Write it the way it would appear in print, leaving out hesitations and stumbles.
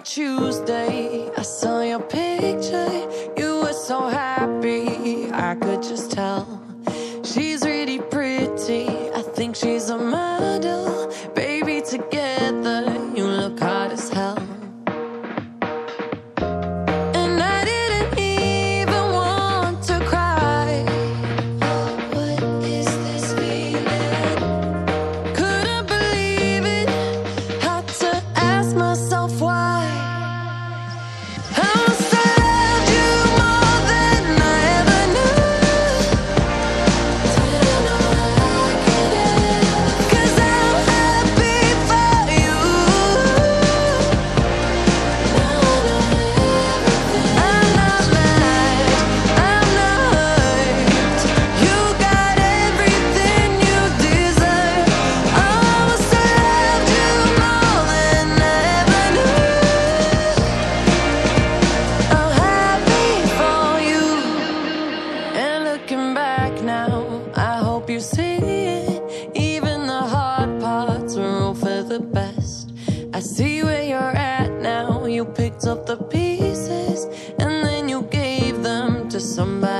on Tuesday, I saw your picture. You were so happy, I could just tell. She's really pretty, I think she's a model. Baby, together, you look hot as hell. And I didn't even want to cry. What is this feeling? Couldn't believe it, had to ask myself why. I must have loved you more than I ever knew. Didn't know I could end, 'cause I'm happy for you. Now I know everything. I'm not mad, I'm not hurt. You got everything you deserve. I must have loved you more than I ever knew. I'm happy for you. And looking back now, I hope you see it. Even the hard parts are all for the best. I see where you're at now. You picked up the pieces and then you gave them to somebody